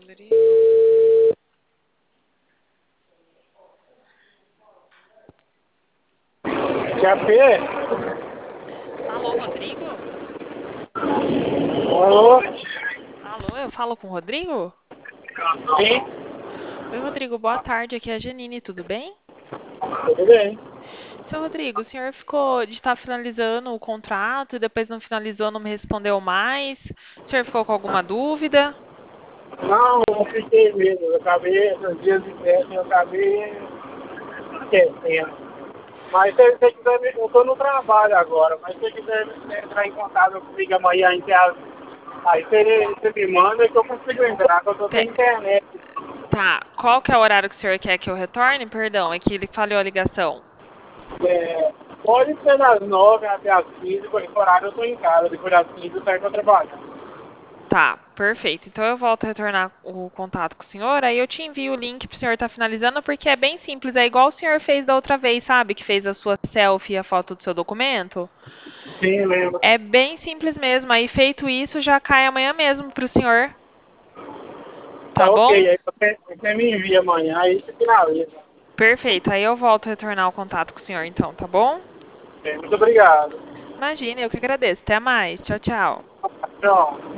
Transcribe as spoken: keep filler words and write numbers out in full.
Rodrigo. Quer ver? Alô, Rodrigo? Alô? Alô, eu falo com o Rodrigo? Sim, Oi, Rodrigo, boa tarde. Aqui é a Janine, tudo bem? tudo bem. Seu Rodrigo, o senhor ficou de estar finalizando o contrato e depois não finalizou, não me respondeu mais. O senhor ficou com alguma dúvida? Não, eu fiquei mesmo. Eu acabei, esses dias de festa, eu acabei esquecendo. Mas se você quiser, me- eu estou no trabalho agora, mas se você quiser entrar em contato comigo amanhã, em casa, aí você, você me manda que eu consigo entrar, que eu estou sem Te- internet. Tá, qual que é o horário que o senhor quer que eu retorne? Perdão, é que ele falhou a ligação. É, pode ser das nove até as quinze, por esse horário eu estou em casa, depois das quinze eu saio para trabalhar. Tá, perfeito. Então eu volto a retornar o contato com o senhor, aí eu te envio o link pro senhor estar finalizando, porque é bem simples, é igual o senhor fez da outra vez, sabe? Que fez a sua selfie e a foto do seu documento. Sim, lembro. É bem simples mesmo. Aí feito isso, já cai amanhã mesmo pro senhor, tá Tá ok, bom? aí você, você me envia amanhã, aí você finaliza. Perfeito. Aí eu volto a retornar o contato com o senhor, então, tá bom? Ok, muito obrigado. Imagina, eu que agradeço. Até mais. Tchau, tchau. Tchau.